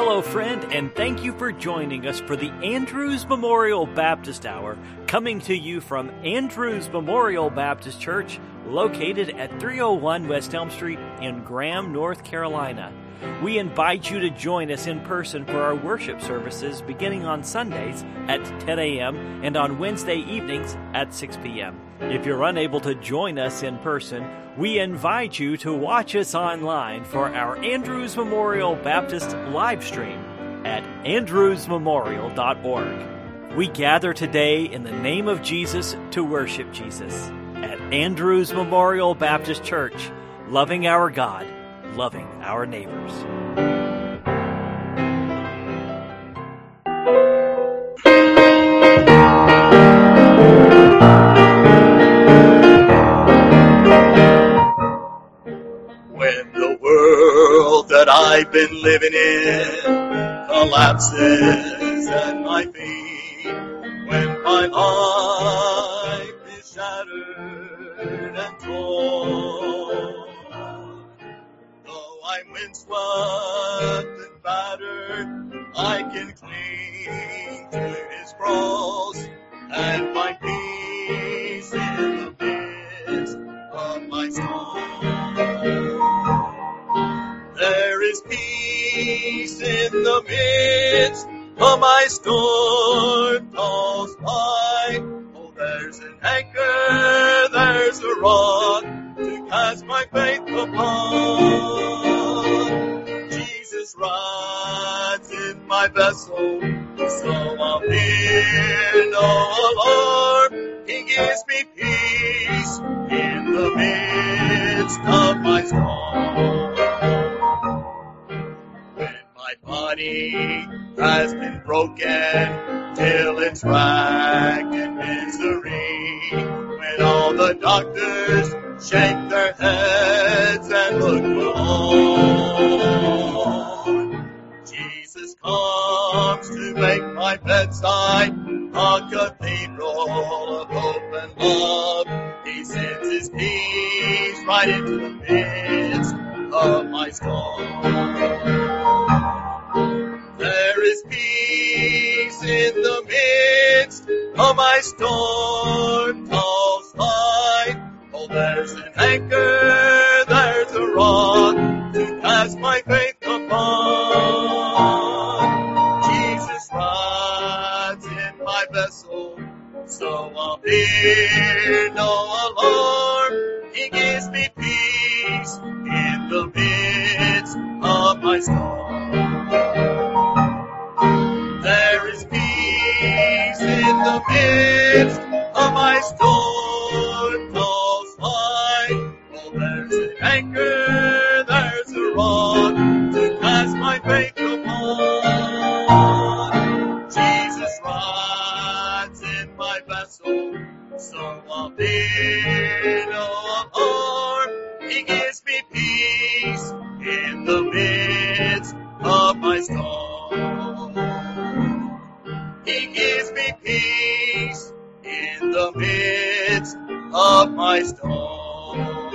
fellow friend, and thank you for joining us for the Andrews Memorial Baptist Hour, coming to you from Andrews Memorial Baptist Church, located at 301 West Elm Street in Graham, North Carolina. We invite you to join us in person for our worship services beginning on Sundays at 10 a.m. and on Wednesday evenings at 6 p.m. If you're unable to join us in person, we invite you to watch us online for our Andrews Memorial Baptist live stream at andrewsmemorial.org. We gather today in the name of Jesus to worship Jesus at Andrews Memorial Baptist Church, loving our God, loving our neighbors. When the world that I've been living in collapses at my feet, when my life is shattered and torn, though I'm windswept and battered, I can cling to His cross and find peace in the midst of my storm. There is peace in the midst of my storm tossed by. Oh, there's an anchor, there's a rock to cast my faith upon. Jesus rides in my vessel, so I'll fear no alarm. He gives me peace in the midst of my storm. When my body has been broken till it's racked in misery, when all the doctors shake their heads and look forlorn, Jesus comes to make my bedside a cathedral of hope and love. He sends His peace right into the midst of my storm. There is peace in the midst of my storm tossed high. Oh, there's an anchor, there's a rock to cast my faith upon. Jesus rides in my vessel, so I'll fear no alarm. He gives me peace in the midst of my storm. There is peace in the midst of my storm tossed high. Oh, there's an anchor, there's a rock to cast my faith upon. Jesus rides in my vessel, so I'll fear no alarm. He gives me peace in the midst of my storm. He gives me peace in the midst of my storm.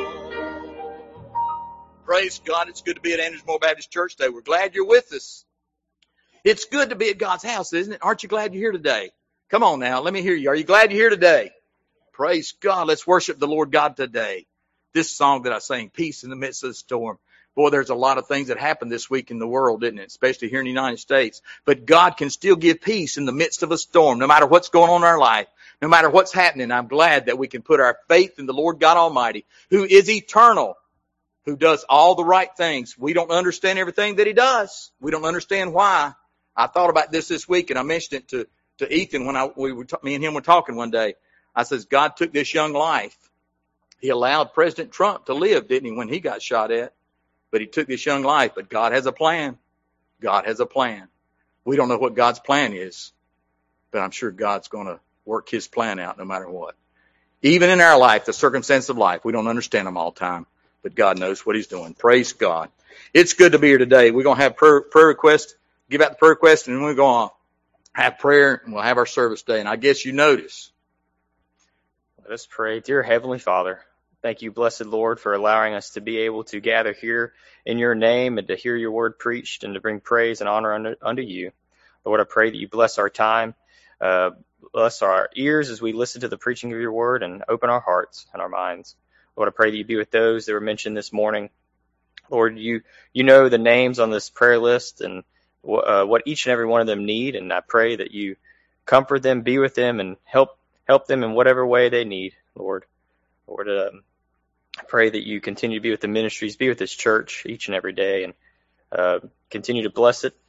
Praise God. It's good to be at Andrews Memorial Baptist Church today. We're glad you're with us. It's good to be at God's house, isn't it? Aren't you glad you're here today? Come on now. Let me hear you. Are you glad you're here today? Praise God. Let's worship the Lord God today. This song that I sang, Peace in the Midst of the Storm. Boy, there's a lot of things that happened this week in the world, didn't it? Especially here in the United States. But God can still give peace in the midst of a storm, no matter what's going on in our life, no matter what's happening. I'm glad that we can put our faith in the Lord God Almighty, who is eternal, who does all the right things. We don't understand everything that He does. We don't understand why. I thought about this week, and I mentioned it to Ethan when me and him were talking one day. I says, God took this young life. He allowed President Trump to live, didn't He, when he got shot at? But He took this young life. But God has a plan. God has a plan. We don't know what God's plan is, but I'm sure God's going to work His plan out no matter what. Even in our life, the circumstances of life, we don't understand them all the time, but God knows what He's doing. Praise God. It's good to be here today. We're going to have prayer requests, give out the prayer requests, and we're going to have prayer, and we'll have our service day. And I guess you notice. Let us pray. Dear Heavenly Father, Thank you, blessed Lord, for allowing us to be able to gather here in your name and to hear your word preached and to bring praise and honor unto you. Lord, I pray that you bless our time, bless our ears as we listen to the preaching of your word, and open our hearts and our minds. Lord, I pray that you be with those that were mentioned this morning. Lord, you know the names on this prayer list and what each and every one of them need, and I pray that you comfort them, be with them, and help them in whatever way they need, Lord. Lord, I pray that you continue to be with the ministries, be with this church each and every day, and continue to bless it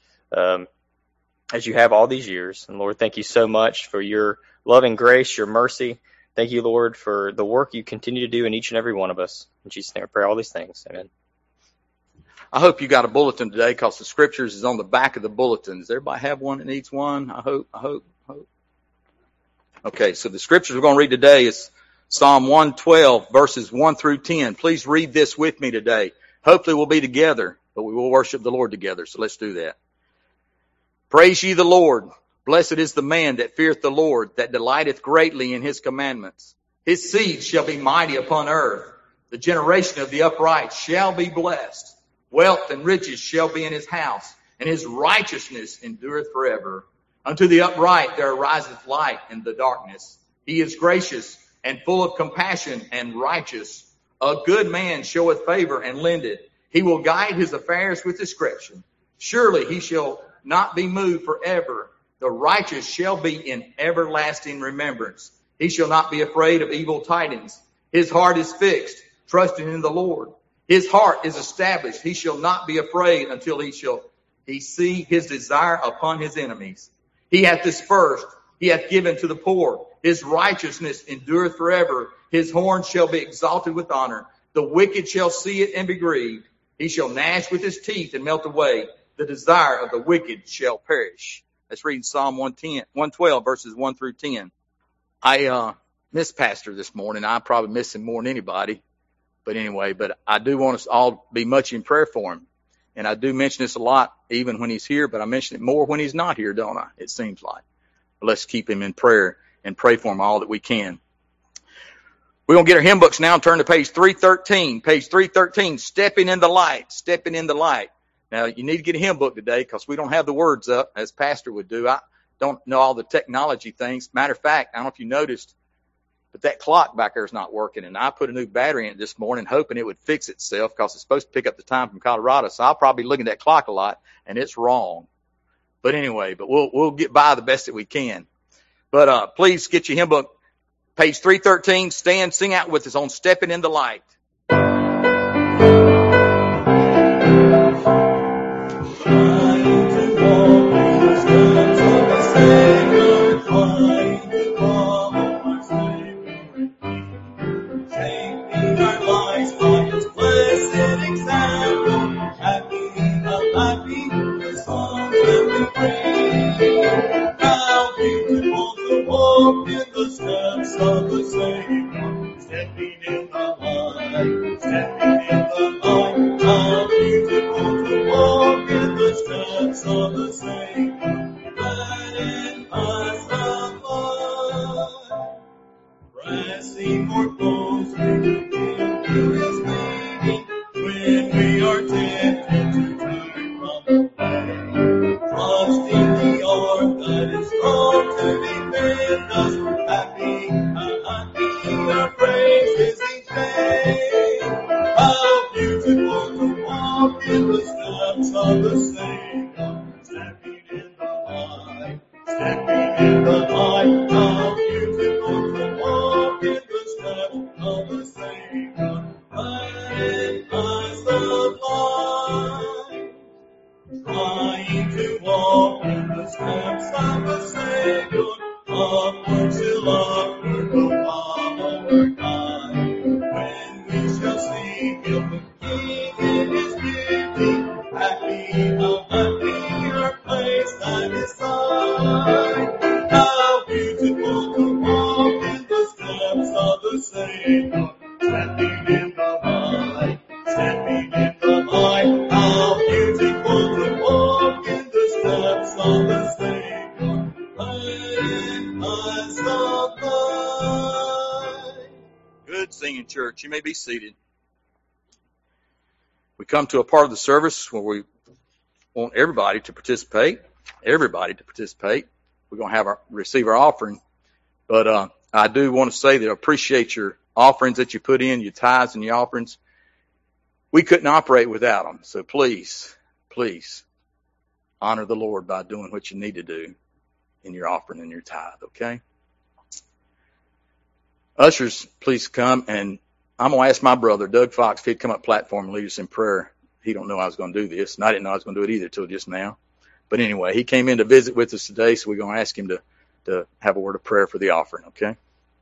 as you have all these years. And Lord, thank you so much for your love and grace, your mercy. Thank you, Lord, for the work you continue to do in each and every one of us. In Jesus' name I pray all these things. Amen. I hope you got a bulletin today, because the scriptures is on the back of the bulletin. Does everybody have one that needs one? I hope. Okay, so the scriptures we're going to read today is Psalm 112, verses 1 through 10. Please read this with me today. Hopefully we'll be together, but we will worship the Lord together, so let's do that. Praise ye the Lord. Blessed is the man that feareth the Lord, that delighteth greatly in his commandments. His seed shall be mighty upon earth. The generation of the upright shall be blessed. Wealth and riches shall be in his house, and his righteousness endureth forever. Unto the upright there ariseth light in the darkness. He is gracious and full of compassion and righteous. A good man showeth favor and lendeth. He will guide his affairs with discretion. Surely he shall not be moved forever. The righteous shall be in everlasting remembrance. He shall not be afraid of evil tidings. His heart is fixed, trusting in the Lord. His heart is established. He shall not be afraid until he see his desire upon his enemies. He hath dispersed. He hath given to the poor. His righteousness endureth forever. His horn shall be exalted with honor. The wicked shall see it and be grieved. He shall gnash with his teeth and melt away. The desire of the wicked shall perish. Let's read Psalm 112, verses 1 through 10. I missed Pastor this morning. I probably miss him more than anybody. But anyway, I do want us all to be much in prayer for him. And I do mention this a lot, even when he's here, but I mention it more when he's not here, don't I? It seems like. But let's keep him in prayer and pray for him all that we can. We're going to get our hymn books now and turn to page 313. Page 313, Stepping in the Light, Stepping in the Light. Now, you need to get a hymn book today, because we don't have the words up, as Pastor would do. I don't know all the technology things. Matter of fact, I don't know if you noticed, but that clock back there is not working, and I put a new battery in it this morning hoping it would fix itself, because it's supposed to pick up the time from Colorado, so I'll probably be looking at that clock a lot, and it's wrong. But anyway, we'll get by the best that we can. But please get your hymn book, page 313, stand, sing out with us on Stepping in the Light. Church. You may be seated. We come to a part of the service where we want everybody to participate. We're going to receive our offering. But I do want to say that I appreciate your offerings that you put in, your tithes and your offerings. We couldn't operate without them. So please honor the Lord by doing what you need to do in your offering and your tithe, okay? Ushers, please come, and I'm going to ask my brother, Doug Fox, if he'd come up platform and lead us in prayer. He don't know I was going to do this, and I didn't know I was going to do it either till just now. But anyway, he came in to visit with us today, so we're going to ask him to have a word of prayer for the offering, okay?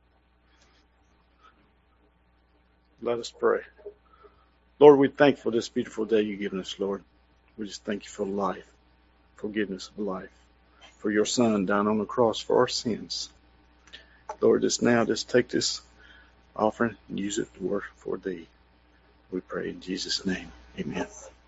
Let us pray. Lord, we thank you for this beautiful day you've given us, Lord. We just thank you for life, forgiveness of life, for your Son down on the cross for our sins. Lord, just take this offering and use it to work for thee. We pray in Jesus' name. Amen.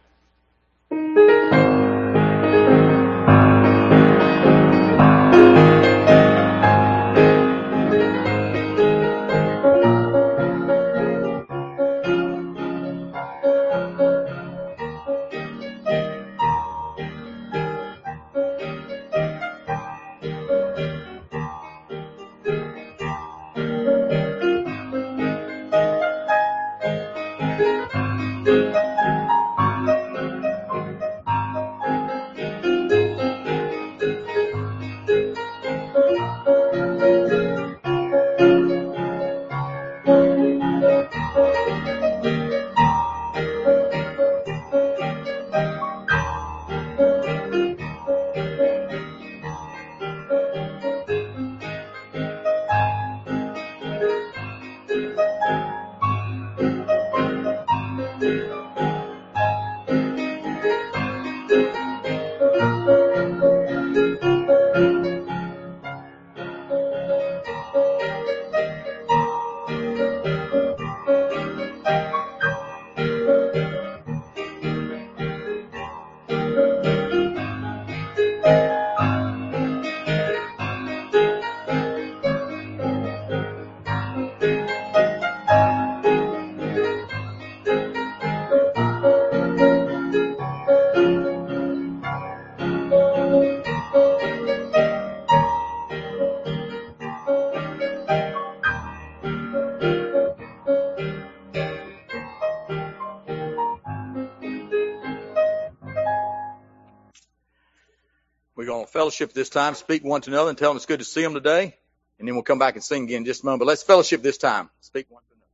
We're going to fellowship this time, speak one to another, and tell them it's good to see them today. And then we'll come back and sing again in just a moment. But let's fellowship this time. Speak one to another.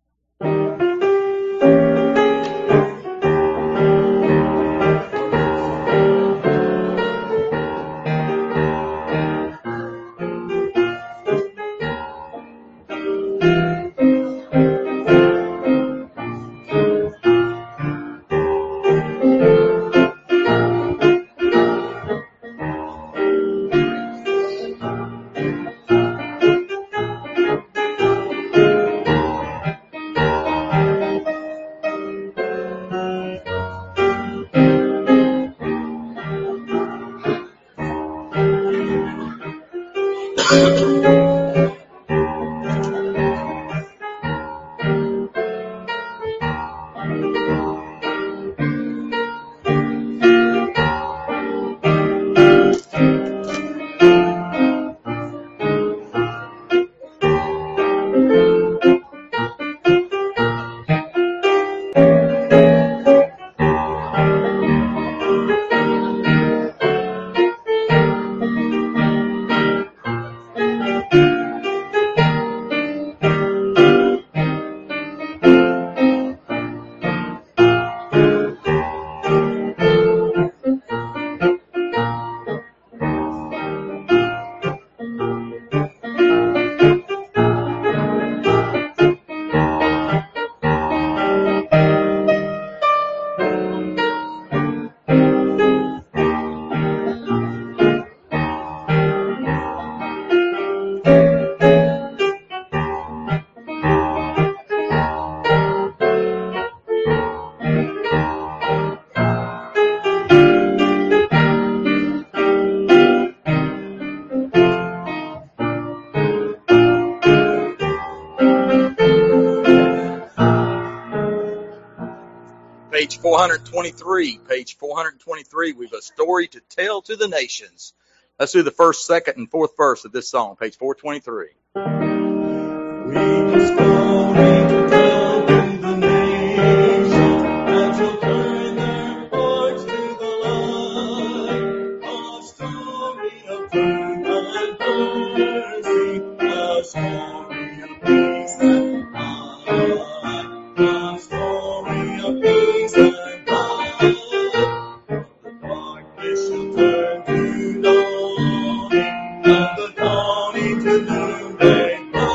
423, page 423. We've a story to tell to the nations. Let's do the first, second, and fourth verse of this song, page 423. We've a story to tell to the nations, and shall turn their hearts to the light. A story of truth and mercy, a story of peace and light, a story of peace and light. The darkness shall turn to dawning, and the dawning to noonday.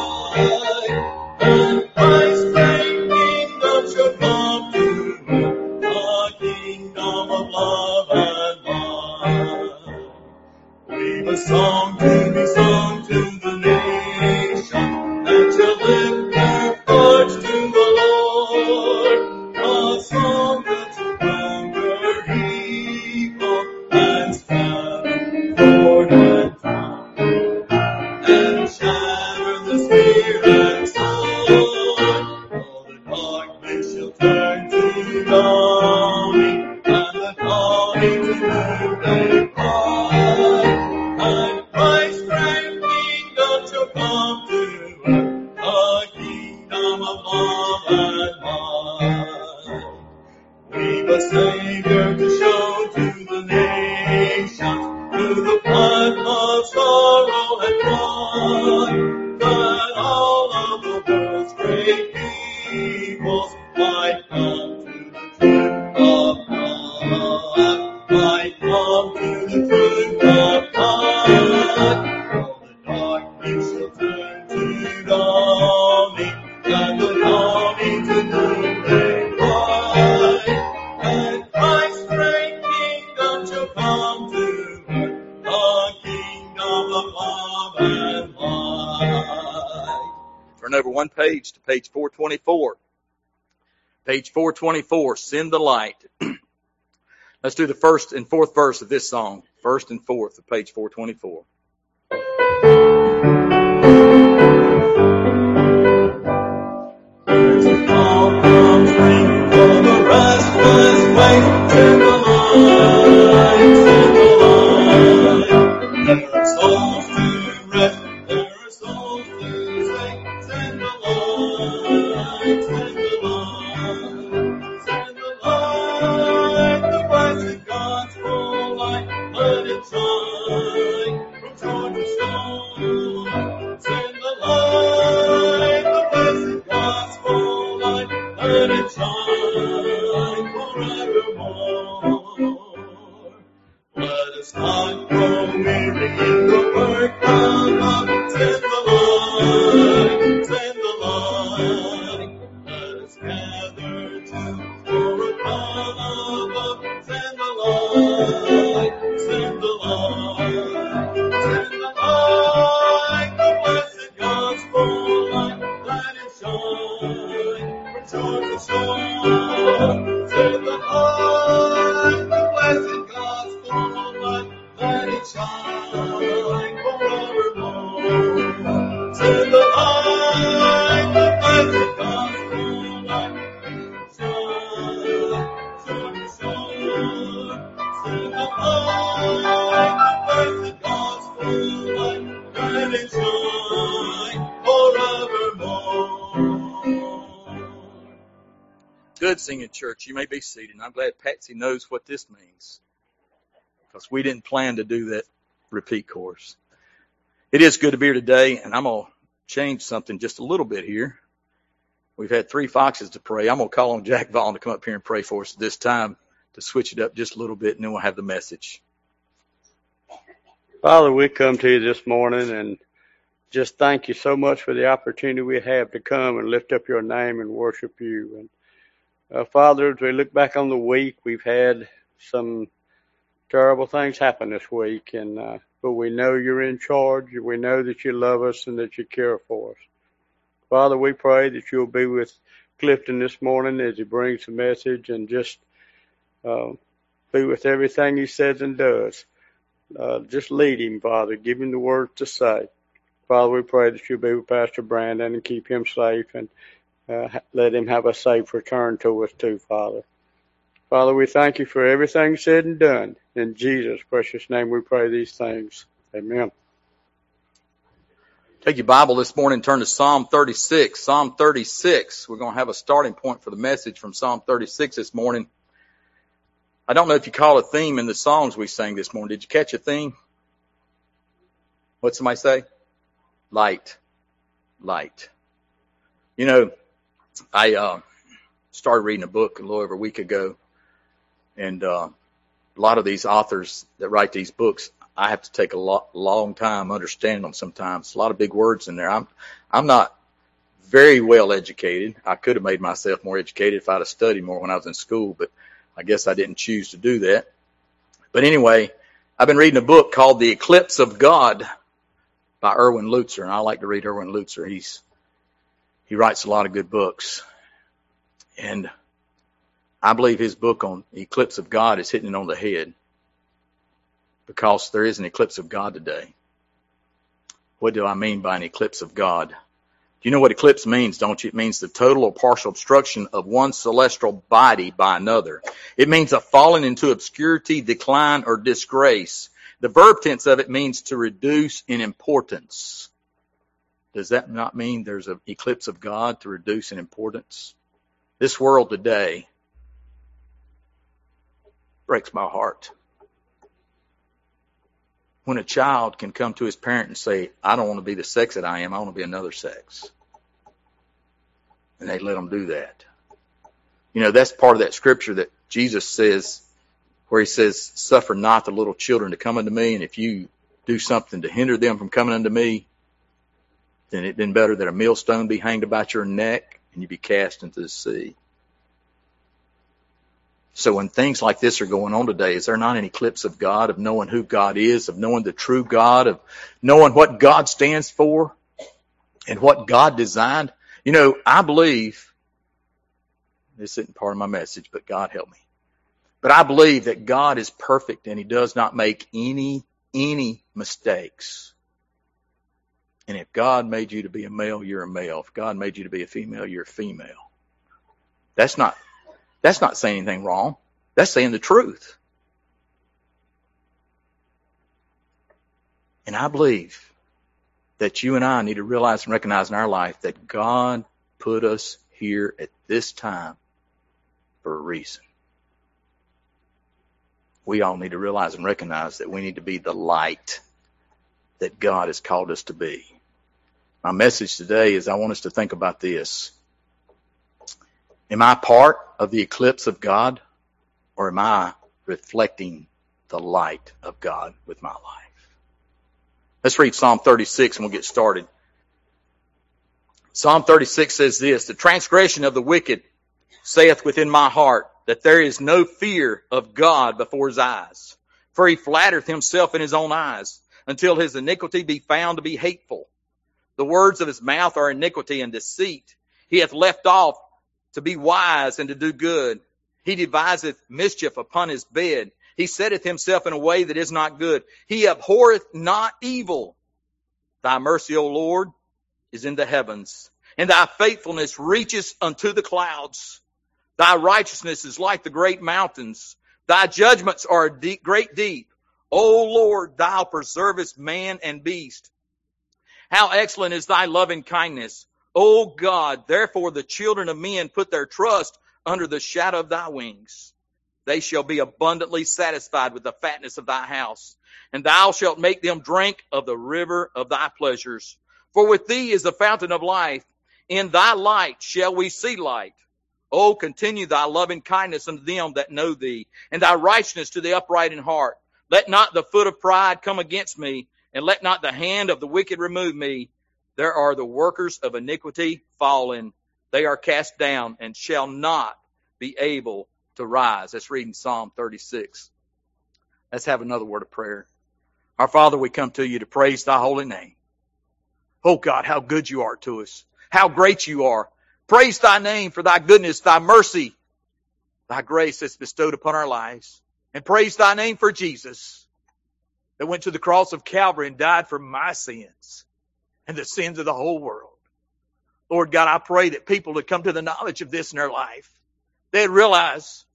And Christ's great kingdom shall come to earth, a kingdom of love and light. We've a song to be sung to the nations, that shall lift their hearts to the Lord, a song that shall conquer evil and scatter sword and tongue, and shatter the spear and sword. Oh, the darkness shall turn to dawning, and the dawning to noonday light. And Christ's great kingdom shall come to earth, a kingdom of love and light. We've a Savior to show to the nations, through the flood of sorrow and pride, that all of the world's great evils might come to the truth of God, might come to the truth of God. Oh, the darkness shall turn to dawning, and the dawning to noonday light. And Christ's great kingdom shall come to earth, a kingdom of love and light. Turn over one page to page 424. Page 424, Send the Light. Let's do the first and fourth verse of this song. First and fourth of page 424. There's a call from spring for the restless waste. Send the light, send the light. There are souls to rest, there are souls to sing. Send the light, send the light, send the light. The blessed gospel light, let it shine from shore to shore. Send the light, the blessed gospel light, let it shine forevermore. Let us not grow weary in the work of God. Send the light, send the light. Let us gather to for a God above. Send the light, send the light, send the light. The blessed gospel light, let it shine from shore to shore. Send the light, the blessed gospel light, let it shine forevermore. Send the light, the blessed gospel light, let it shine shore to shore. Send the light, the blessed gospel light, let it shine forevermore. Good singing, church. You may be seated. I'm glad Patsy knows what this means, because we didn't plan to do that repeat course. It is good to be here today, and I'm going to change something just a little bit here. We've had three foxes to pray. I'm going to call on Jack Vaughn to come up here and pray for us this time, to switch it up just a little bit, and then we'll have the message. Father, we come to you this morning and just thank you so much for the opportunity we have to come and lift up your name and worship you. And Father, as we look back on the week, we've had some terrible things happen this week, and but we know you're in charge. We know that you love us and that you care for us. Father, we pray that you'll be with Clifton this morning as he brings the message, and just be with everything he says and does. Just lead him, Father. Give him the words to say. Father, we pray that you'll be with Pastor Brandon and keep him safe, and let him have a safe return to us too, Father. Father, we thank you for everything said and done. In Jesus' precious name we pray these things. Amen. Take your Bible this morning and turn to Psalm 36. Psalm 36. We're going to have a starting point for the message from Psalm 36 this morning. I don't know if you call a theme in the songs we sang this morning. Did you catch a theme? What'd somebody say? Light. Light. You know, I started reading a book a little over a week ago, and a lot of these authors that write these books, I have to take a long time understanding them sometimes. A lot of big words in there. I'm not very well educated. I could have made myself more educated if I'd have studied more when I was in school, but I guess I didn't choose to do that. But anyway, I've been reading a book called The Eclipse of God by Erwin Lutzer, and I like to read Erwin Lutzer. He writes a lot of good books, and I believe his book on the eclipse of God is hitting it on the head, because there is an eclipse of God today. What do I mean by an eclipse of God? You know what eclipse means, don't you? It means the total or partial obstruction of one celestial body by another. It means a falling into obscurity, decline, or disgrace. The verb tense of it means to reduce in importance. Does that not mean there's an eclipse of God, to reduce in importance? This world today breaks my heart. When a child can come to his parent and say, I don't want to be the sex that I am, I want to be another sex. And they let them do that. You know, that's part of that scripture that Jesus says, where he says, suffer not the little children to come unto me, and if you do something to hinder them from coming unto me, then it'd been better that a millstone be hanged about your neck and you be cast into the sea. So when things like this are going on today, is there not an eclipse of God, of knowing who God is, of knowing the true God, of knowing what God stands for and what God designed? You know, I believe, this isn't part of my message, but God help me. But I believe that God is perfect and he does not make any mistakes. And if God made you to be a male, you're a male. If God made you to be a female, you're a female. That's not saying anything wrong. That's saying the truth. And I believe that you and I need to realize and recognize in our life that God put us here at this time for a reason. We all need to realize and recognize that we need to be the light that God has called us to be. My message today is I want us to think about this. Am I part of the eclipse of God, or am I reflecting the light of God with my life? Let's read Psalm 36 and we'll get started. Psalm 36 says this, the transgression of the wicked saith within my heart, that there is no fear of God before his eyes. For he flattereth himself in his own eyes, until his iniquity be found to be hateful. The words of his mouth are iniquity and deceit. He hath left off to be wise and to do good. He deviseth mischief upon his bed. He setteth himself in a way that is not good. He abhorreth not evil. Thy mercy, O Lord, is in the heavens, and thy faithfulness reaches unto the clouds. Thy righteousness is like the great mountains. Thy judgments are great deep. O Lord, thou preservest man and beast. How excellent is thy loving kindness. O God, therefore the children of men put their trust under the shadow of thy wings. They shall be abundantly satisfied with the fatness of thy house, and thou shalt make them drink of the river of thy pleasures. For with thee is the fountain of life. In thy light shall we see light. O continue thy loving kindness unto them that know thee, and thy righteousness to the upright in heart. Let not the foot of pride come against me, and let not the hand of the wicked remove me. There are the workers of iniquity fallen. They are cast down and shall not be able to rise. That's reading Psalm 36. Let's have another word of prayer. Our Father, we come to you to praise thy holy name. Oh God, how good you are to us. How great you are. Praise thy name for thy goodness, thy mercy, thy grace that's bestowed upon our lives. And praise thy name for Jesus that went to the cross of Calvary and died for my sins and the sins of the whole world. Lord God, I pray that people would come to the knowledge of this in their life. They'd realize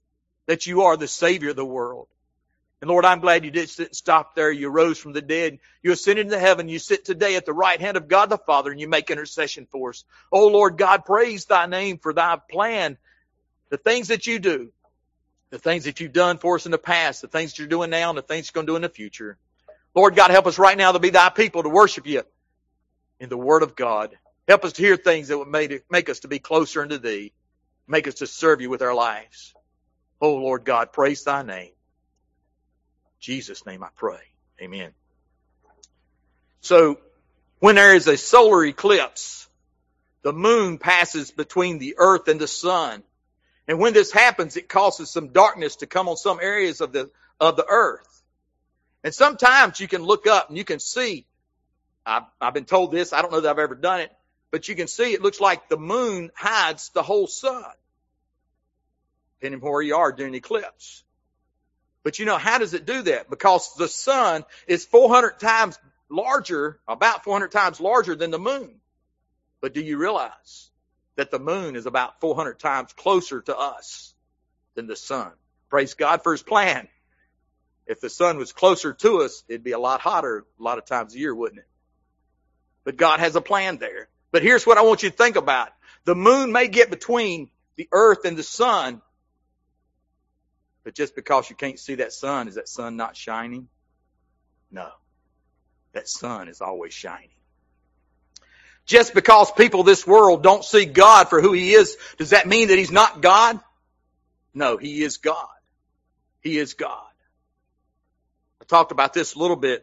that you are the Savior of the world. And Lord, I'm glad you didn't stop there. You rose from the dead. You ascended into heaven. You sit today at the right hand of God the Father, and you make intercession for us. Oh, Lord God, praise thy name for thy plan, the things that you do, the things that you've done for us in the past, the things that you're doing now, and the things you're going to do in the future. Lord God, help us right now to be thy people, to worship you in the Word of God. Help us to hear things that would make us to be closer unto thee. Make us to serve you with our lives. Oh, Lord God, praise thy name. In Jesus' name I pray. Amen. So, when there is a solar eclipse, the moon passes between the earth and the sun. And when this happens, it causes some darkness to come on some areas of the earth. And sometimes you can look up and you can see, I've been told this, I don't know that I've ever done it, but you can see it looks like the moon hides the whole sun, depending on where you are during the eclipse. But you know, how does it do that? Because the sun is 400 times larger, about 400 times larger than the moon. But do you realize that the moon is about 400 times closer to us than the sun? Praise God for his plan. If the sun was closer to us, it'd be a lot hotter a lot of times a year, wouldn't it? But God has a plan there. But here's what I want you to think about. The moon may get between the earth and the sun, but just because you can't see that sun, is that sun not shining? No. That sun is always shining. Just because people of this world don't see God for who he is, does that mean that he's not God? No, he is God. He is God. I talked about this a little bit.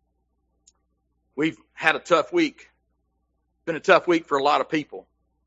We've had a tough week. It's been a tough week for a lot of people.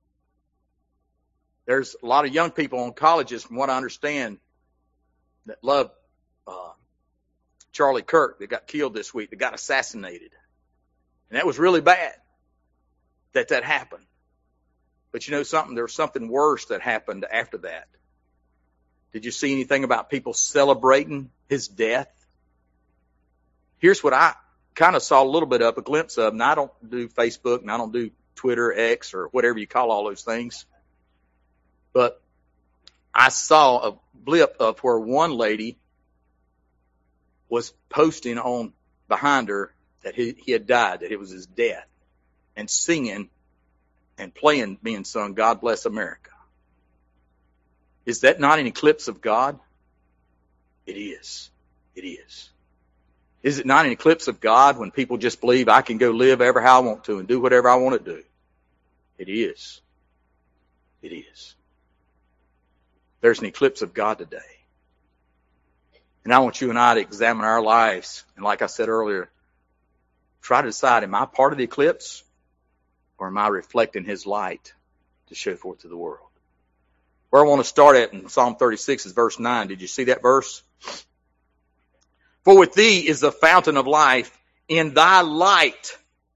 There's a lot of young people on colleges, from what I understand, that love Charlie Kirk that got killed this week, that got assassinated. And that was really bad that happened. But you know something? There was something worse that happened after that. Did you see anything about people celebrating his death? Here's what I kind of saw a little bit of, a glimpse of, and I don't do Facebook and I don't do Twitter, X, or whatever you call all those things. But I saw a blip of where one lady was posting on behind her that he had died, that it was his death, and singing and playing being sung, God Bless America. Is that not an eclipse of God? It is. It is. Is it not an eclipse of God when people just believe I can go live ever how I want to and do whatever I want to do? It is. It is. There's an eclipse of God today. And I want you and I to examine our lives. And like I said earlier, try to decide, am I part of the eclipse or am I reflecting his light to show forth to the world? Where I want to start at in Psalm 36 is verse 9. Did you see that verse? For with thee is the fountain of life. In thy light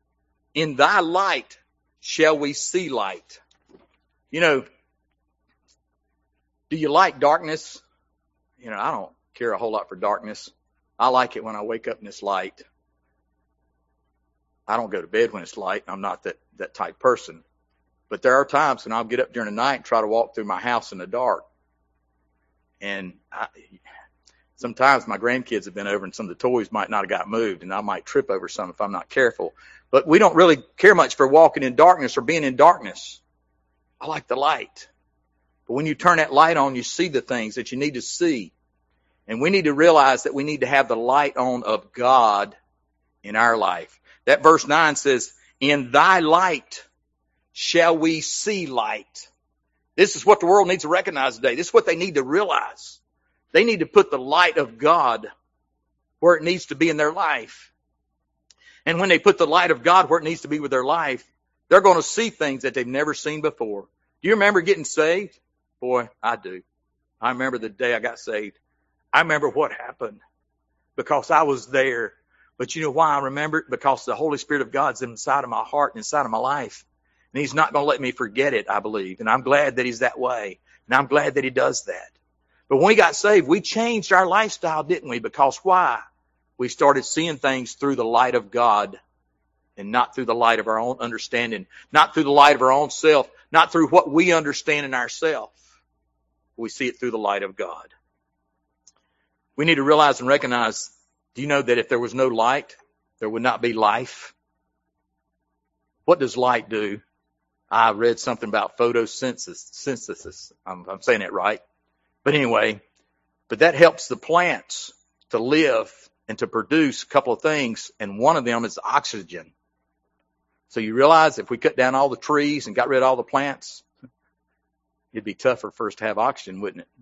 shall we see light. You know, do you like darkness? You know, I don't care a whole lot for darkness. I like it when I wake up and it's light. I don't go to bed when it's light. I'm not that type person. But there are times when I'll get up during the night and try to walk through my house in the dark. And sometimes my grandkids have been over and some of the toys might not have got moved and I might trip over some if I'm not careful. But we don't really care much for walking in darkness or being in darkness. I like the light. But when you turn that light on, you see the things that you need to see. And we need to realize that we need to have the light on of God in our life. That verse 9 says, in thy light shall we see light. This is what the world needs to recognize today. This is what they need to realize. They need to put the light of God where it needs to be in their life. And when they put the light of God where it needs to be with their life, they're going to see things that they've never seen before. Do you remember getting saved? Boy, I do. I remember the day I got saved. I remember what happened because I was there. But you know why I remember it? Because the Holy Spirit of God's inside of my heart and inside of my life. And he's not going to let me forget it, I believe. And I'm glad that he's that way. And I'm glad that he does that. But when we got saved, we changed our lifestyle, didn't we? Because why? We started seeing things through the light of God and not through the light of our own understanding, not through the light of our own self, not through what we understand in ourselves. We see it through the light of God. We need to realize and recognize, do you know that if there was no light, there would not be life? What does light do? I read something about photosynthesis. I'm saying it right. But anyway, but that helps the plants to live and to produce a couple of things, and one of them is oxygen. So you realize if we cut down all the trees and got rid of all the plants, it'd be tougher for us to have oxygen, wouldn't it?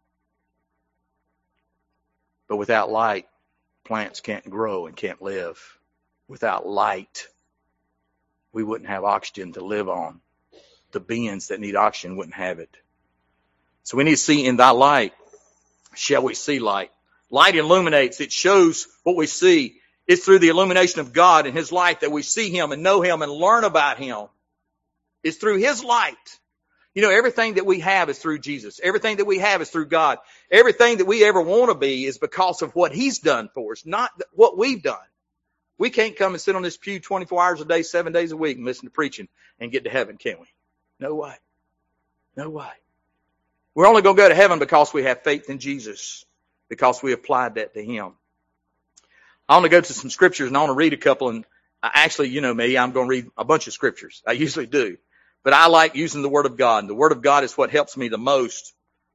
But without light, plants can't grow and can't live. Without light, we wouldn't have oxygen to live on. The beings that need oxygen wouldn't have it. So we need to see in thy light, shall we see light? Light illuminates. It shows what we see. It's through the illumination of God and his light that we see him and know him and learn about him. It's through his light. You know, everything that we have is through Jesus. Everything that we have is through God. Everything that we ever want to be is because of what he's done for us, not what we've done. We can't come and sit on this pew 24 hours a day, 7 days a week and listen to preaching and get to heaven, can we? No way. No way. We're only going to go to heaven because we have faith in Jesus, because we applied that to him. I want to go to some scriptures and I want to read a couple. And actually, you know me, I'm going to read a bunch of scriptures. I usually do. But I like using the Word of God. And the Word of God is what helps me the most.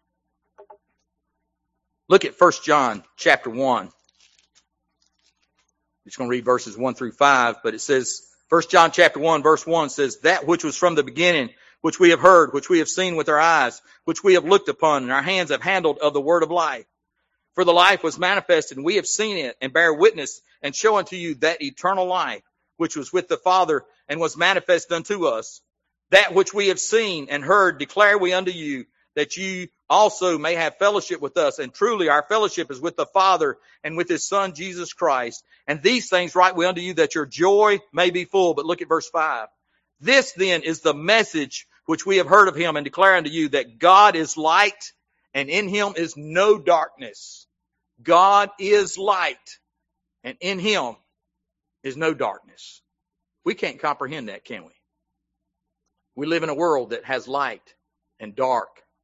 Look at 1 John chapter 1. I'm just going to read verses 1 through 5. But it says, 1 John chapter 1, verse 1 says, that which was from the beginning, which we have heard, which we have seen with our eyes, which we have looked upon, and our hands have handled of the word of life. For the life was manifested, and we have seen it, and bear witness, and show unto you that eternal life, which was with the Father, and was manifested unto us. That which we have seen and heard declare we unto you, that you also may have fellowship with us. And truly our fellowship is with the Father and with his Son, Jesus Christ. And these things write we unto you, that your joy may be full. But look at verse 5. This then is the message which we have heard of him, and declare unto you, that God is light, and in him is no darkness. God is light, and in him is no darkness. We can't comprehend that, can we? We live in a world that has light and dark.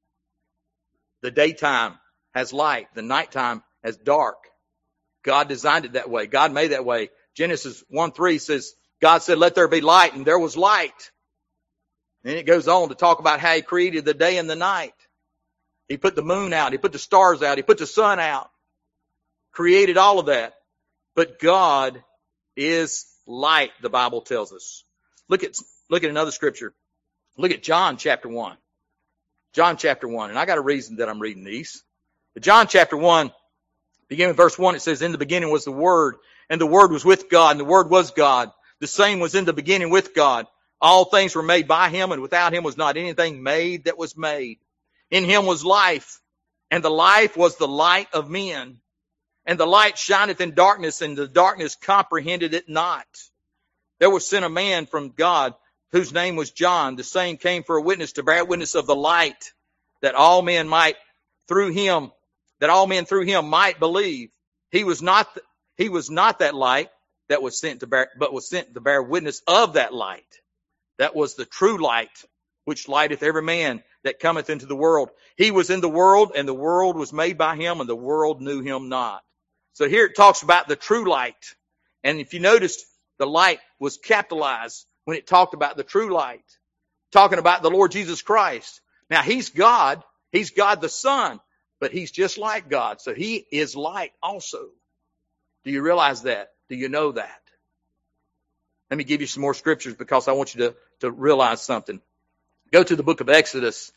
The daytime has light. The nighttime has dark. God designed it that way. God made it that way. Genesis 1:3 says, God said, let there be light, and there was light. And it goes on to talk about how he created the day and the night. He put the moon out. He put the stars out. He put the sun out. Created all of that. But God is light, the Bible tells us. Look at another scripture. Look at John chapter 1. John chapter 1. And I got a reason that I'm reading these. But John chapter 1, beginning with verse 1, it says, in the beginning was the Word, and the Word was with God, and the Word was God. The same was in the beginning with God. All things were made by him, and without him was not anything made that was made. In him was life, and the life was the light of men. And the light shineth in darkness, and the darkness comprehended it not. There was sent a man from God, whose name was John. The same came for a witness, to bear witness of the light, that all men through him might believe. He was not that light that was sent to bear, but was sent to bear witness of that light. That was the true light, which lighteth every man that cometh into the world. He was in the world, and the world was made by him, and the world knew him not. So here it talks about the true light. And if you noticed, the light was capitalized when it talked about the true light, talking about the Lord Jesus Christ. Now, he's God. He's God the Son, but he's just like God. So he is light also. Do you realize that? Do you know that? Let me give you some more scriptures because I want you to realize something. Go to the book of Exodus.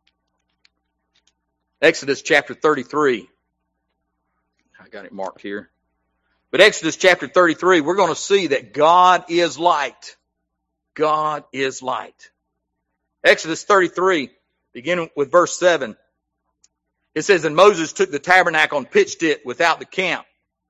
Exodus chapter 33. I got it marked here. But Exodus chapter 33, we're going to see that God is light. God is light. Exodus 33, beginning with verse 7. It says, and Moses took the tabernacle and pitched it without the camp,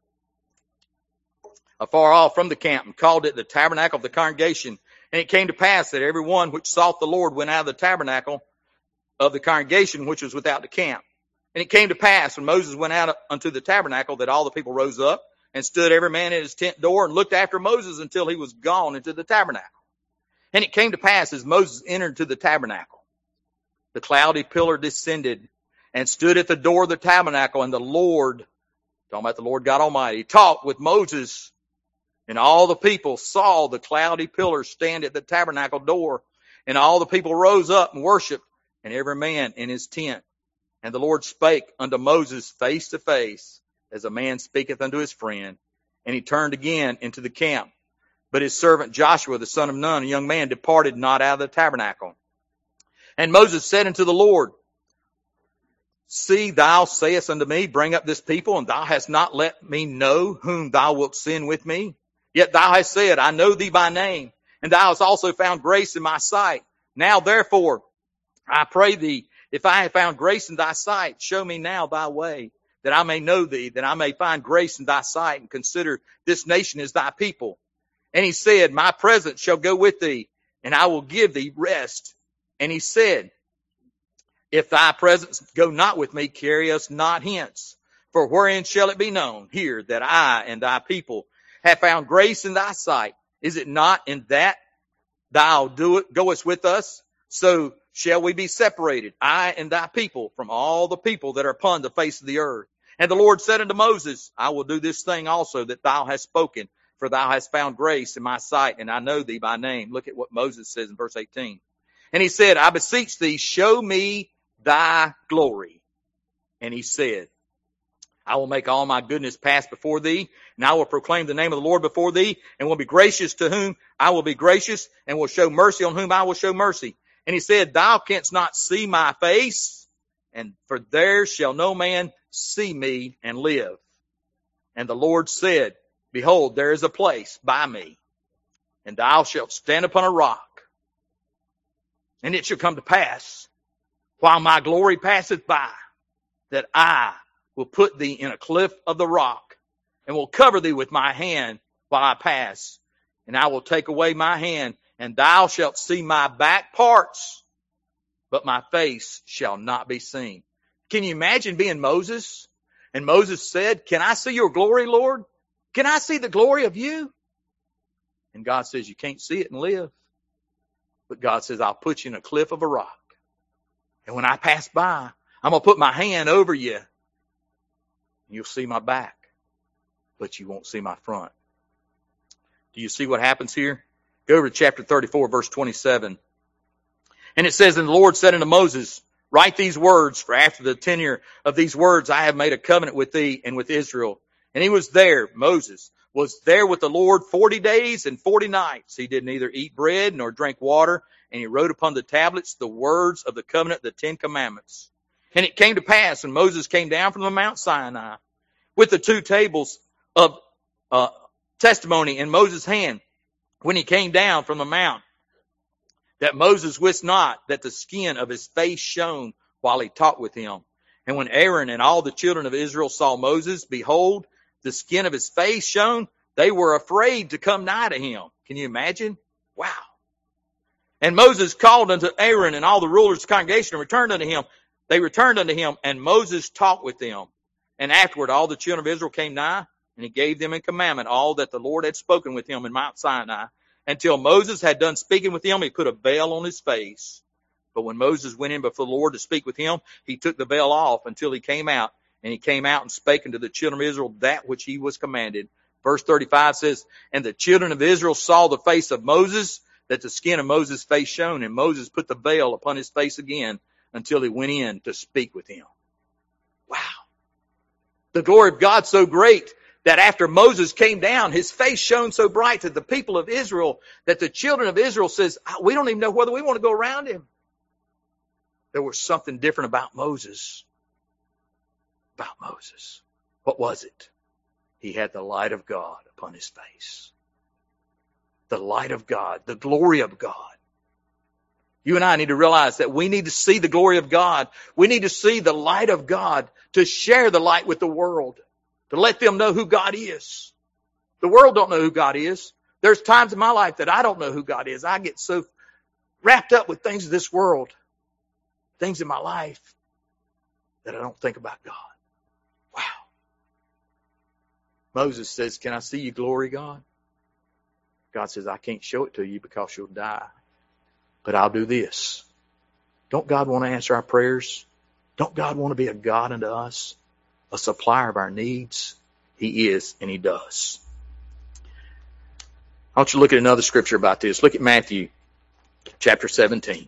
afar off from the camp, and called it the tabernacle of the congregation. And it came to pass that every one which sought the Lord went out of the tabernacle of the congregation which was without the camp. And it came to pass when Moses went out unto the tabernacle that all the people rose up and stood every man at his tent door and looked after Moses until he was gone into the tabernacle. And it came to pass as Moses entered into the tabernacle, the cloudy pillar descended and stood at the door of the tabernacle, and the Lord talking about the Lord God Almighty, talked with Moses, and all the people saw the cloudy pillars stand at the tabernacle door, and all the people rose up and worshiped, and every man in his tent. And the Lord spake unto Moses face to face, as a man speaketh unto his friend. And he turned again into the camp. But his servant Joshua, the son of Nun, a young man, departed not out of the tabernacle. And Moses said unto the Lord, See, thou sayest unto me, Bring up this people, and thou hast not let me know whom thou wilt send with me. Yet thou hast said, I know thee by name, and thou hast also found grace in my sight. Now therefore, I pray thee, if I have found grace in thy sight, show me now thy way, that I may know thee, that I may find grace in thy sight, and consider this nation as thy people. And he said, My presence shall go with thee, and I will give thee rest. And he said, If thy presence go not with me, carry us not hence. For wherein shall it be known here that I and thy people have found grace in thy sight? Is it not in that thou goest with us? So shall we be separated, I and thy people, from all the people that are upon the face of the earth. And the Lord said unto Moses, I will do this thing also that thou hast spoken, for thou hast found grace in my sight, and I know thee by name. Look at what Moses says in verse 18. And he said, I beseech thee, show me thy glory. And he said, I will make all my goodness pass before thee, and I will proclaim the name of the Lord before thee, and will be gracious to whom I will be gracious, and will show mercy on whom I will show mercy. And he said, Thou canst not see my face, and for there shall no man see me and live. And the Lord said, Behold, there is a place by me, and thou shalt stand upon a rock. And it shall come to pass, while my glory passeth by, that I will put thee in a cliff of the rock, and will cover thee with my hand while I pass. And I will take away my hand, and thou shalt see my back parts, but my face shall not be seen. Can you imagine being Moses? And Moses said, Can I see your glory, Lord? Can I see the glory of you? And God says, You can't see it and live. But God says, I'll put you in a cliff of a rock. And when I pass by, I'm going to put my hand over you. You'll see my back, but you won't see my front. Do you see what happens here? Go over to chapter 34, verse 27. And it says, And the Lord said unto Moses, Write these words, for after the tenure of these words I have made a covenant with thee and with Israel. And he was there, Moses, was there with the Lord 40 days and 40 nights. He did neither eat bread nor drink water, and he wrote upon the tablets the words of the covenant, the 10 commandments. And it came to pass, when Moses came down from the Mount Sinai with the 2 tables of testimony in Moses' hand, when he came down from the mount, that Moses wist not that the skin of his face shone while he talked with him. And when Aaron and all the children of Israel saw Moses, behold, the skin of his face shone, they were afraid to come nigh to him. Can you imagine? Wow. And Moses called unto Aaron and all the rulers of the congregation and returned unto him. They returned unto him, and Moses talked with them. And afterward all the children of Israel came nigh, and he gave them in commandment all that the Lord had spoken with him in Mount Sinai. Until Moses had done speaking with him, he put a veil on his face. But when Moses went in before the Lord to speak with him, he took the veil off until he came out. And he came out and spake unto the children of Israel that which he was commanded. Verse 35 says, And the children of Israel saw the face of Moses, that the skin of Moses' face shone. And Moses put the veil upon his face again until he went in to speak with him. Wow. The glory of God so great that after Moses came down, his face shone so bright to the people of Israel that the children of Israel says, we don't even know whether we want to go around him. There was something different about Moses. About Moses. What was it? He had the light of God upon his face. The light of God, the glory of God. You and I need to realize that we need to see the glory of God. We need to see the light of God to share the light with the world, to let them know who God is. The world don't know who God is. There's times in my life that I don't know who God is. I get so wrapped up with things of this world, things in my life, that I don't think about God. Wow. Moses says, Can I see your glory, God? God says, I can't show it to you because you'll die. But I'll do this. Don't God want to answer our prayers? Don't God want to be a God unto us? A supplier of our needs? He is and He does. I want you to look at another scripture about this. Look at Matthew chapter 17.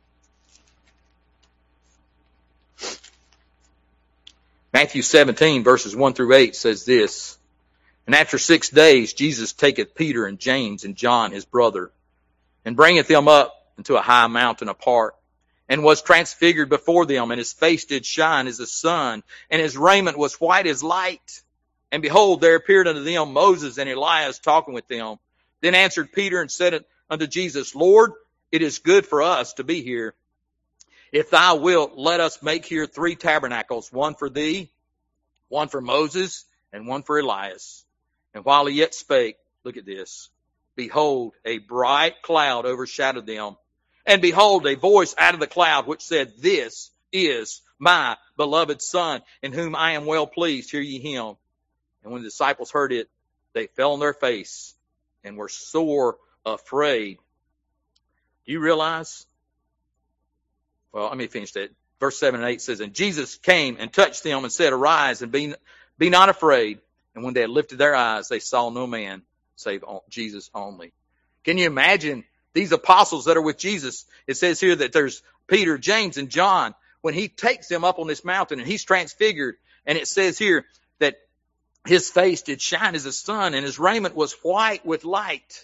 Matthew 17, verses 1 through 8 says this, And after 6 days Jesus taketh Peter and James and John his brother, and bringeth them up into a high mountain apart, and was transfigured before them, and his face did shine as the sun, and his raiment was white as light. And behold, there appeared unto them Moses and Elias talking with them. Then answered Peter and said unto Jesus, Lord, it is good for us to be here. If thou wilt, let us make here 3 tabernacles, one for thee, one for Moses, and one for Elias. And while he yet spake, look at this, behold, a bright cloud overshadowed them. And behold, a voice out of the cloud which said, This is my beloved Son, in whom I am well pleased. Hear ye him. And when the disciples heard it, they fell on their face and were sore afraid. Do you realize? Well, let me finish that. Verse 7 and 8 says, And Jesus came and touched them and said, Arise and be not afraid. And when they had lifted their eyes, they saw no man save Jesus only. Can you imagine these apostles that are with Jesus? It says here that there's Peter, James, and John. When he takes them up on this mountain and he's transfigured, and it says here that his face did shine as the sun, and his raiment was white with light.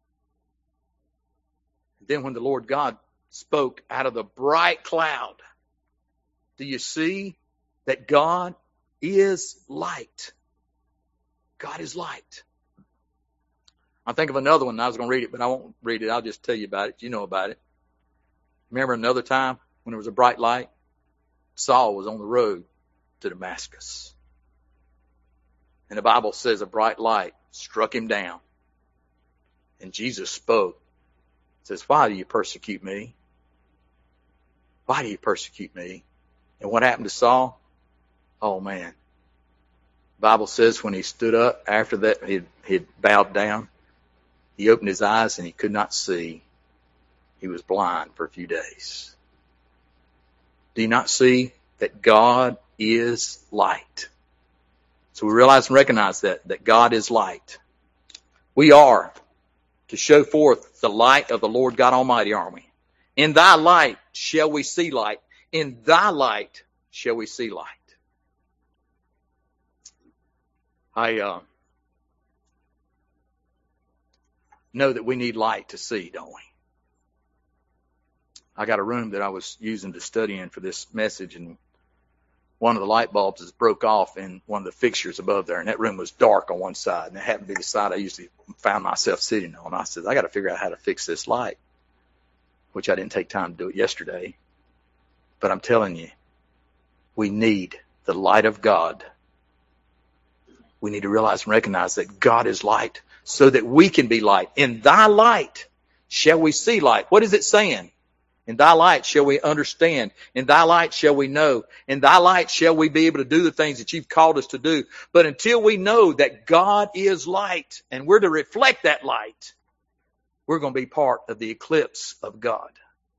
Then when the Lord God spoke out of the bright cloud, do you see that God is light? God is light. I think of another one. I was going to read it, but I won't read it. I'll just tell you about it. You know about it. Remember another time when there was a bright light? Saul was on the road to Damascus. And the Bible says a bright light struck him down. And Jesus spoke. He says, Why do you persecute me? Why do you persecute me? And what happened to Saul? Oh, man. The Bible says when he stood up, after that he'd bowed down, he opened his eyes and he could not see. He was blind for a few days. Do you not see that God is light? So we realize and recognize that God is light. We are to show forth the light of the Lord God Almighty, aren't we? In thy light shall we see light. In thy light shall we see light. I know that we need light to see, don't we? I got a room that I was using to study in for this message, and one of the light bulbs is broke off in one of the fixtures above there, and that room was dark on one side, and it happened to be the side I usually found myself sitting on. I said, I got to figure out how to fix this light, which I didn't take time to do it yesterday. But I'm telling you, we need the light of God. We need to realize and recognize that God is light so that we can be light. In thy light shall we see light. What is it saying? In thy light shall we understand. In thy light shall we know. In thy light shall we be able to do the things that you've called us to do. But until we know that God is light and we're to reflect that light, we're going to be part of the eclipse of God.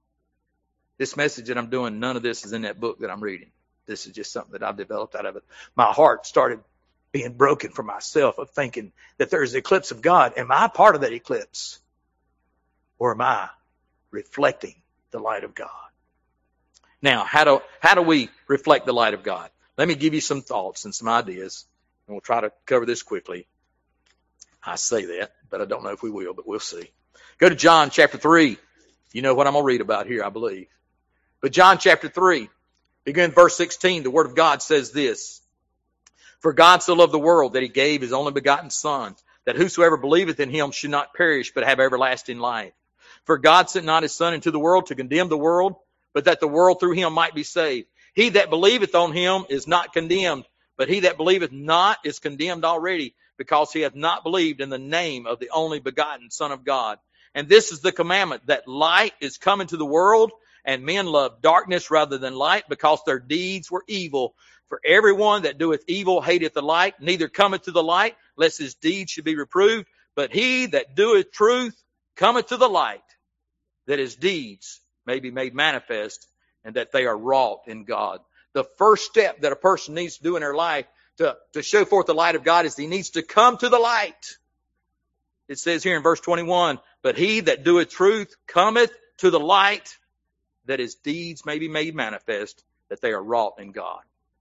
This message that I'm doing, none of this is in that book that I'm reading. This is just something that I've developed out of it. My heart started being broken for myself of thinking that there's the eclipse of God. Am I part of that eclipse? Or am I reflecting the light of God? Now, how do we reflect the light of God? Let me give you some thoughts and some ideas, and we'll try to cover this quickly. I say that, but I don't know if we will, but we'll see. Go to John chapter 3. You know what I'm going to read about here, I believe. But John chapter 3, begin verse 16, the Word of God says this. For God so loved the world that he gave his only begotten Son, that whosoever believeth in him should not perish, but have everlasting life. For God sent not his Son into the world to condemn the world, but that the world through him might be saved. He that believeth on him is not condemned, but he that believeth not is condemned already, because he hath not believed in the name of the only begotten Son of God. And this is the commandment, that light is come into the world, and men love darkness rather than light, because their deeds were evil. For everyone that doeth evil hateth the light, neither cometh to the light, lest his deeds should be reproved. But he that doeth truth cometh to the light, that his deeds may be made manifest, and that they are wrought in God. The first step that a person needs to do in their life to show forth the light of God is he needs to come to the light. It says here in verse 21, but he that doeth truth cometh to the light, that his deeds may be made manifest, that they are wrought in God.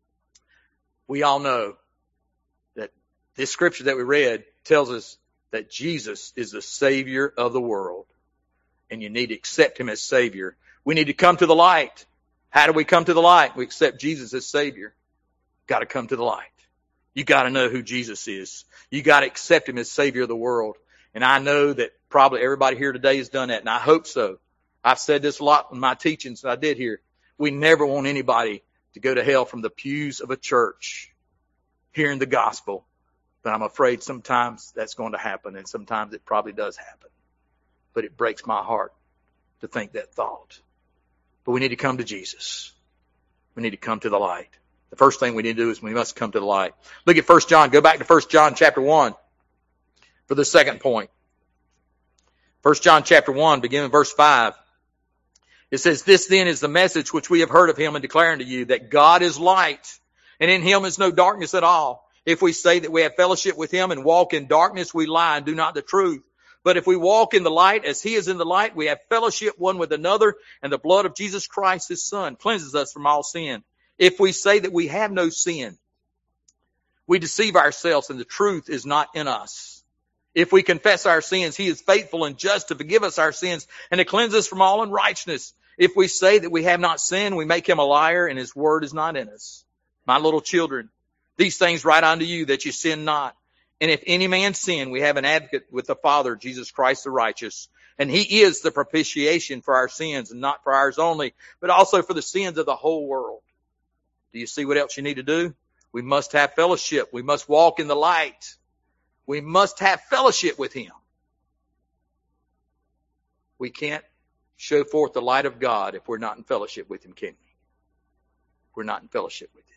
We all know that this scripture that we read tells us that Jesus is the Savior of the world. And you need to accept him as Savior. We need to come to the light. How do we come to the light? We accept Jesus as Savior. Got to come to the light. You got to know who Jesus is. You got to accept him as Savior of the world. And I know that probably everybody here today has done that, and I hope so. I've said this a lot in my teachings that I did here. We never want anybody to go to hell from the pews of a church hearing the gospel. But I'm afraid sometimes that's going to happen, and sometimes it probably does happen. But it breaks my heart to think that thought. But we need to come to Jesus. We need to come to the light. The first thing we need to do is we must come to the light. Look at 1 John. Go back to 1 John chapter 1 for the second point. 1 John chapter 1, beginning in verse 5. It says, this then is the message which we have heard of him and declare unto you, that God is light, and in him is no darkness at all. If we say that we have fellowship with him and walk in darkness, we lie and do not the truth. But if we walk in the light as he is in the light, we have fellowship one with another, and the blood of Jesus Christ, his Son, cleanses us from all sin. If we say that we have no sin, we deceive ourselves, and the truth is not in us. If we confess our sins, he is faithful and just to forgive us our sins and to cleanse us from all unrighteousness. If we say that we have not sinned, we make him a liar, and his word is not in us. My little children, these things write unto you, that you sin not. And if any man sin, we have an advocate with the Father, Jesus Christ the righteous. And he is the propitiation for our sins, and not for ours only, but also for the sins of the whole world. Do you see what else you need to do? We must have fellowship. We must walk in the light. We must have fellowship with him. We can't show forth the light of God if we're not in fellowship with him, can we? We're not in fellowship with him.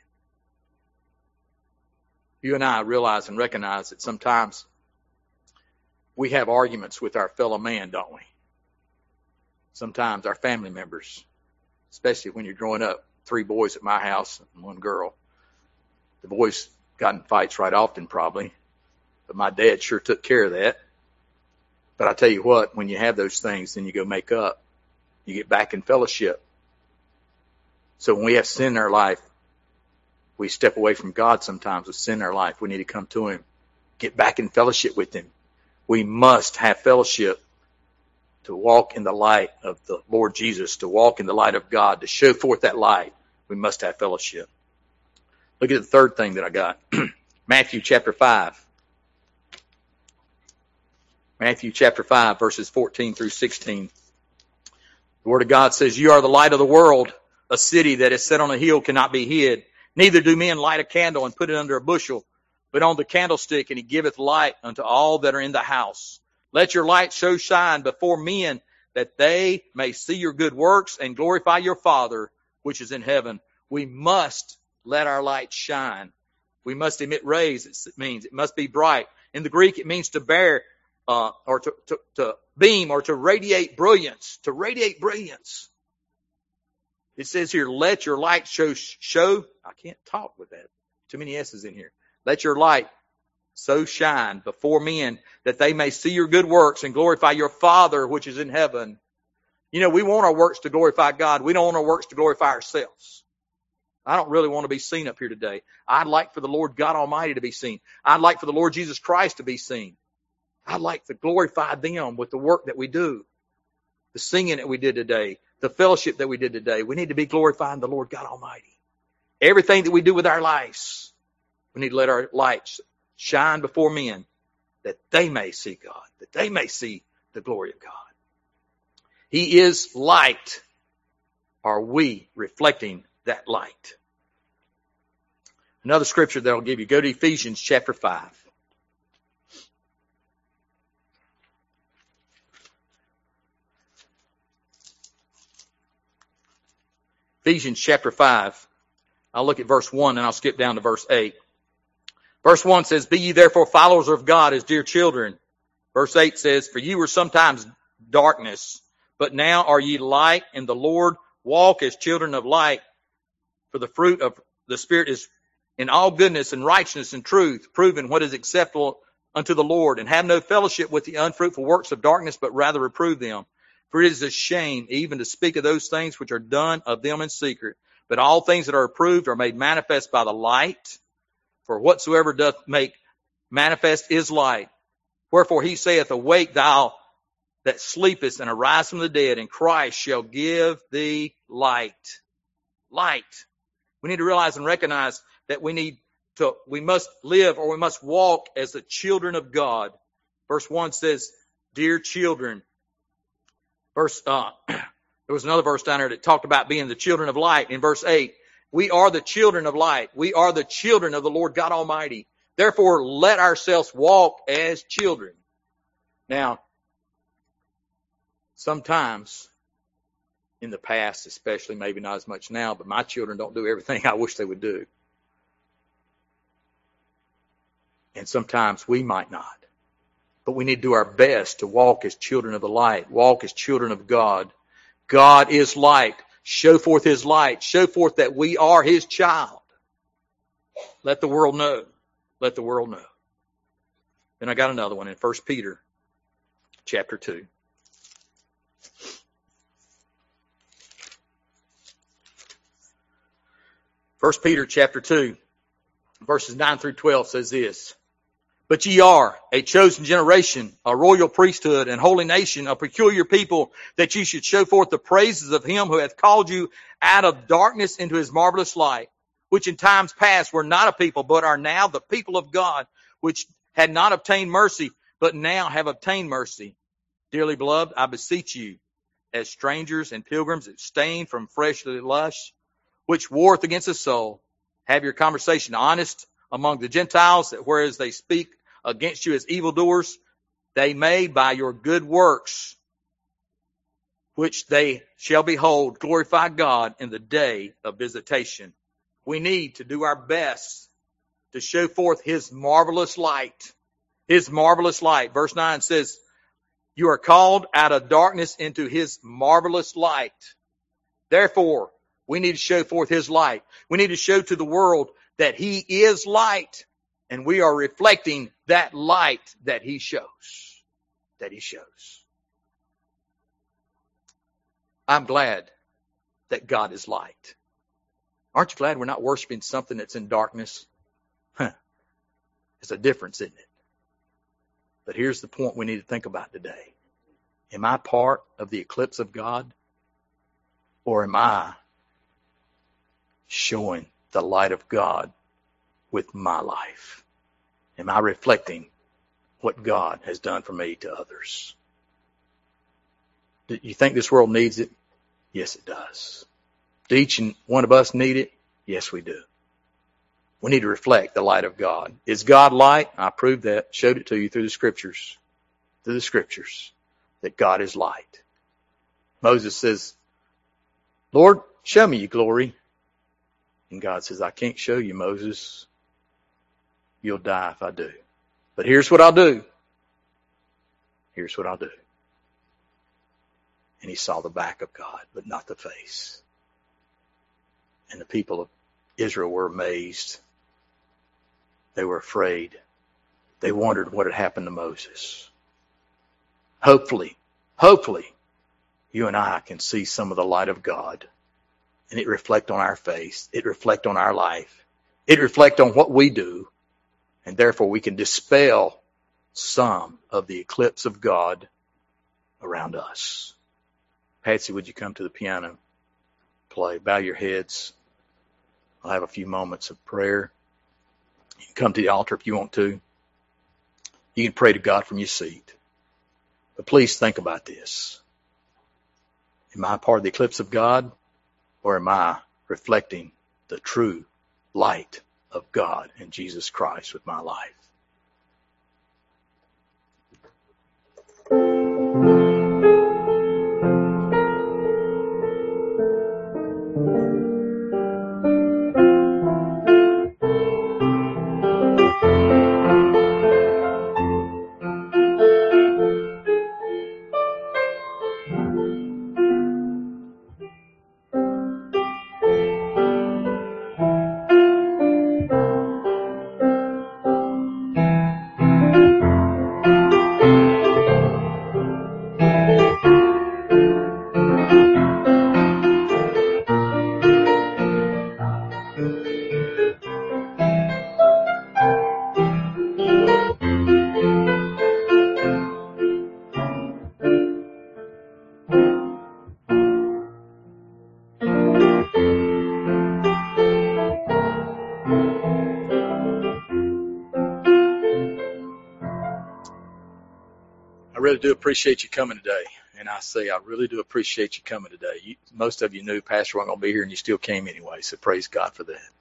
You and I realize and recognize that sometimes we have arguments with our fellow man, don't we? Sometimes our family members, especially when you're growing up, 3 boys at my house and 1 girl. The boys got in fights right often probably, but my dad sure took care of that. But I tell you what, when you have those things, then you go make up. You get back in fellowship. So when we have sin in our life, we step away from God sometimes with sin in our life. We need to come to him, get back in fellowship with him. We must have fellowship to walk in the light of the Lord Jesus, to walk in the light of God, to show forth that light. We must have fellowship. Look at the third thing that I got. Matthew chapter 5. Matthew chapter 5, verses 14 through 16. The Word of God says, you are the light of the world. A city that is set on a hill cannot be hid. Neither do men light a candle and put it under a bushel, but on the candlestick, and he giveth light unto all that are in the house. Let your light so shine before men, that they may see your good works and glorify your Father which is in heaven. We must let our light shine. We must emit rays. It means it must be bright. In the Greek, it means to bear or to beam or to radiate brilliance. To radiate brilliance. It says here, let your light show. I can't talk with that. Too many S's in here. Let your light so shine before men, that they may see your good works and glorify your Father which is in heaven. You know, we want our works to glorify God. We don't want our works to glorify ourselves. I don't really want to be seen up here today. I'd like for the Lord God Almighty to be seen. I'd like for the Lord Jesus Christ to be seen. I'd like to glorify them with the work that we do. The singing that we did today. The fellowship that we did today. We need to be glorifying the Lord God Almighty. Everything that we do with our lives, we need to let our lights shine before men, that they may see God, that they may see the glory of God. He is light. Are we reflecting that light? Another scripture that I'll give you. Go to Ephesians chapter 5. Ephesians chapter 5. I'll look at verse 1 and I'll skip down to verse 8. Verse 1 says, be ye therefore followers of God as dear children. Verse 8 says, for ye were sometimes darkness, but now are ye light in the Lord. Walk as children of light. For the fruit of the Spirit is in all goodness and righteousness and truth, proving what is acceptable unto the Lord, and have no fellowship with the unfruitful works of darkness, but rather reprove them. For it is a shame even to speak of those things which are done of them in secret. But all things that are approved are made manifest by the light. For whatsoever doth make manifest is light. Wherefore he saith, Awake thou that sleepest, and arise from the dead, and Christ shall give thee light. Light. We need to realize and recognize that we must live, or we must walk as the children of God. Verse 1 says, Dear children. There was another verse down there that talked about being the children of light. In verse 8, we are the children of light. We are the children of the Lord God Almighty. Therefore, let ourselves walk as children. Now, sometimes, in the past especially, maybe not as much now, but my children don't do everything I wish they would do. And sometimes we might not. But we need to do our best to walk as children of the light, walk as children of God. God is light. Show forth his light. Show forth that we are his child. Let the world know. Let the world know. Then I got another one in 1 Peter chapter 2. First Peter chapter 2, verses 9 through 12 says this. But ye are a chosen generation, a royal priesthood, and holy nation, a peculiar people, that ye should show forth the praises of him who hath called you out of darkness into his marvelous light, which in times past were not a people, but are now the people of God, which had not obtained mercy, but now have obtained mercy. Dearly beloved, I beseech you, as strangers and pilgrims, abstain from fleshly lusts, which warreth against the soul. Have your conversation honest among the Gentiles, that whereas they speak against you as evildoers, they may by your good works, which they shall behold, glorify God in the day of visitation. We need to do our best to show forth his marvelous light. His marvelous light. Verse 9 says, you are called out of darkness into his marvelous light. Therefore, we need to show forth his light. We need to show to the world that he is light, and we are reflecting that light that he shows. That he shows. I'm glad that God is light. Aren't you glad we're not worshiping something that's in darkness? It's a difference, isn't it? But here's the point we need to think about today. Am I part of the eclipse of God? Or am I showing the light of God with my life? Am I reflecting what God has done for me to others? Do you think this world needs it? Yes, it does. Do each and one of us need it? Yes, we do. We need to reflect the light of God. Is God light? I proved that, showed it to you through the scriptures. Through the scriptures, that God is light. Moses says, Lord, show me your glory. And God says, I can't show you, Moses. You'll die if I do. But here's what I'll do. Here's what I'll do. And he saw the back of God, but not the face. And the people of Israel were amazed. They were afraid. They wondered what had happened to Moses. Hopefully, you and I can see some of the light of God. And it reflect on our face. It reflect on our life. It reflect on what we do. And therefore we can dispel some of the eclipse of God around us. Patsy, would you come to the piano? Play. Bow your heads. I'll have a few moments of prayer. You can come to the altar if you want to. You can pray to God from your seat. But please think about this. Am I part of the eclipse of God? Or am I reflecting the true light of God and Jesus Christ with my life? really do appreciate you coming today. And I say, I really do appreciate you coming today. Most of you knew Pastor wasn't going to be here, and you still came anyway, so praise God for that.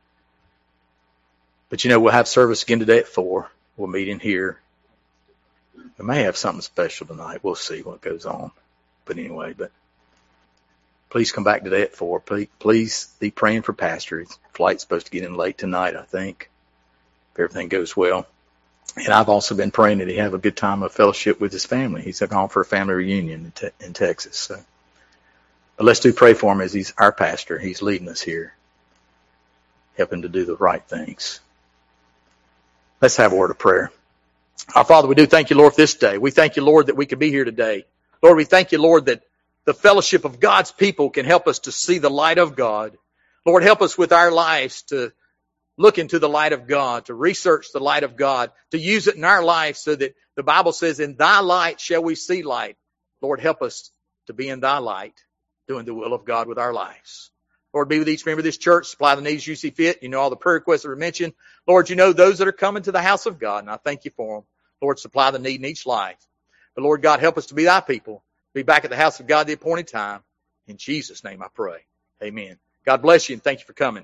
But we'll have service again today at 4. We'll meet in here. We may have something special tonight. We'll see what goes on. But anyway, please come back today at 4. Please be praying for Pastor. His flight's supposed to get in late tonight, I think, if everything goes well. And I've also been praying that he have a good time of fellowship with his family. He's gone for a family reunion in Texas. So. But let's pray for him as he's our pastor. He's leading us here, helping to do the right things. Let's have a word of prayer. Our Father, we do thank you, Lord, for this day. We thank you, Lord, that we could be here today. Lord, we thank you, Lord, that the fellowship of God's people can help us to see the light of God. Lord, help us with our lives to look into the light of God, to research the light of God, to use it in our life so that the Bible says, in thy light shall we see light. Lord, help us to be in thy light, doing the will of God with our lives. Lord, be with each member of this church. Supply the needs you see fit. You know all the prayer requests that were mentioned. Lord, you know those that are coming to the house of God, and I thank you for them. Lord, supply the need in each life. But Lord God, help us to be thy people. Be back at the house of God at the appointed time. In Jesus' name I pray. Amen. God bless you, and thank you for coming.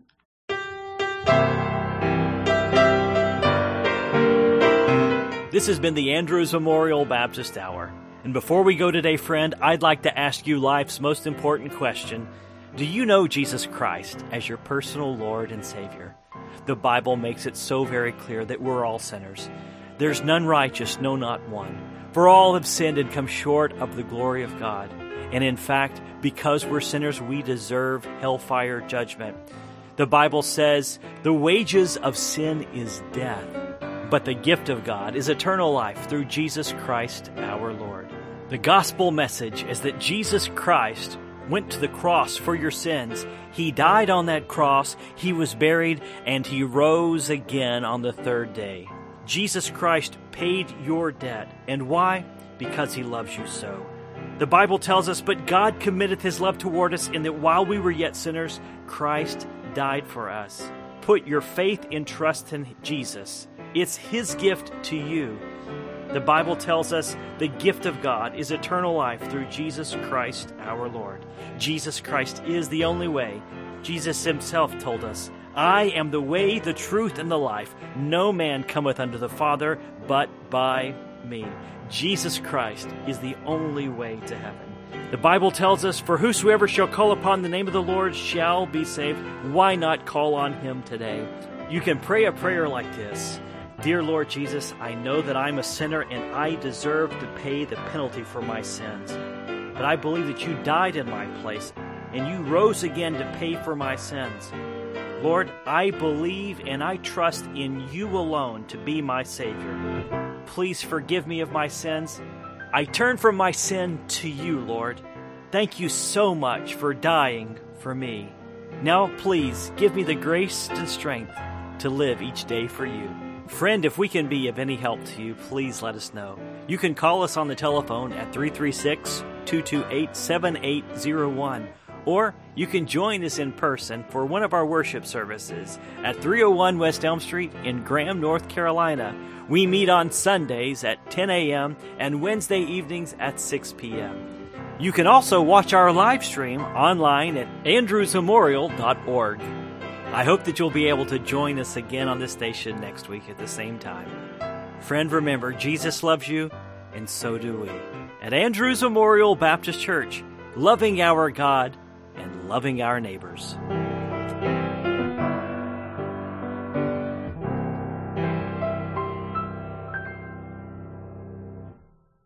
This has been the Andrews Memorial Baptist Hour. And before we go today, friend, I'd like to ask you life's most important question. Do you know Jesus Christ as your personal Lord and Savior? The Bible makes it so very clear that we're all sinners. There's none righteous, no, not one. For all have sinned and come short of the glory of God. And in fact, because we're sinners, we deserve hellfire judgment. The Bible says, the wages of sin is death, but the gift of God is eternal life through Jesus Christ our Lord. The gospel message is that Jesus Christ went to the cross for your sins. He died on that cross, he was buried, and he rose again on the third day. Jesus Christ paid your debt. And why? Because he loves you so. The Bible tells us, but God committeth his love toward us in that while we were yet sinners, Christ died for us. Put your faith and trust in Jesus. It's his gift to you. The Bible tells us the gift of God is eternal life through Jesus Christ our Lord. Jesus Christ is the only way. Jesus himself told us, I am the way, the truth, and the life. No man cometh unto the Father but by me. Jesus Christ is the only way to heaven. The Bible tells us, for whosoever shall call upon the name of the Lord shall be saved. Why not call on him today? You can pray a prayer like this. Dear Lord Jesus, I know that I'm a sinner and I deserve to pay the penalty for my sins. But I believe that you died in my place and you rose again to pay for my sins. Lord, I believe and I trust in you alone to be my Savior. Please forgive me of my sins. I turn from my sin to you, Lord. Thank you so much for dying for me. Now, please give me the grace and strength to live each day for you. Friend, if we can be of any help to you, please let us know. You can call us on the telephone at 336-228-7801, or you can join us in person for one of our worship services at 301 West Elm Street in Graham, North Carolina. We meet on Sundays at 10 a.m. and Wednesday evenings at 6 p.m. You can also watch our live stream online at andrewsmemorial.org. I hope that you'll be able to join us again on this station next week at the same time. Friend, remember, Jesus loves you, and so do we. At Andrews Memorial Baptist Church, loving our God and loving our neighbors.